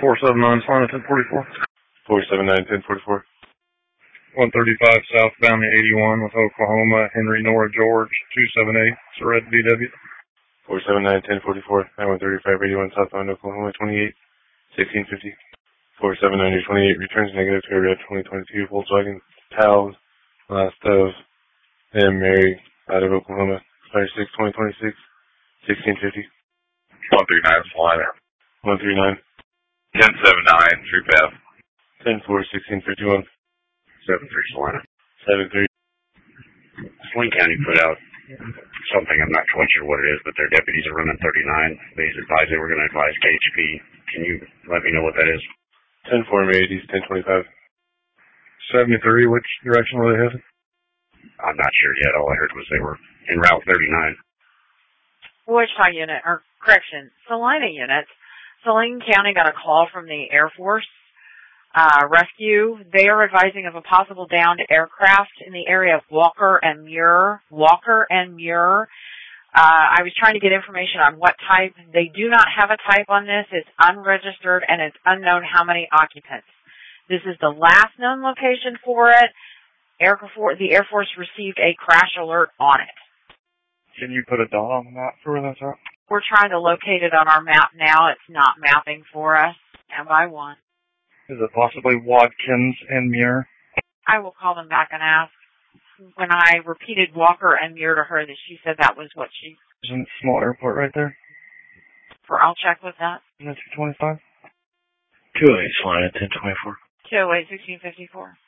479 Salina 1044. 479 1044. 135 southbound the 81 with Oklahoma, Henry Nora George 278. It's a red VW. 479 1044. 9135 81 southbound Oklahoma 28 1650. 479 28 returns negative to a red 2022 Volkswagen Taos. Last of M. Mary out of Oklahoma. Fire 6 2026 1650. 139 Salina. 139. 1079 True Path. 10-4 1651. 73 Salina. 73. Sling County put out something, I'm not quite sure what it is, but their deputies are running 39. They advised they were going to advise KHP. Can you let me know what that is? 10-4 80s 1025. 73, which direction were they headed? I'm not sure yet. All I heard was they were en route 39. Wichita unit, or correction, Salina units. Saline County got a call from the Air Force rescue. They are advising of a possible downed aircraft in the area of Walker and Muir. I was trying to get information on what type. They do not have a type on this. It's unregistered and it's unknown how many occupants. This is the last known location for it. The Air Force received a crash alert on it. Can you put a dot on the map for where that's at? We're trying to locate it on our map now. It's not mapping for us. And by one. Is it possibly Watkins and Muir? I will call them back and ask. When I repeated Walker and Muir to her, that she said that was what she... There's a small airport right there. I'll check with that. 225? 208 Salina 1024. 208 1654.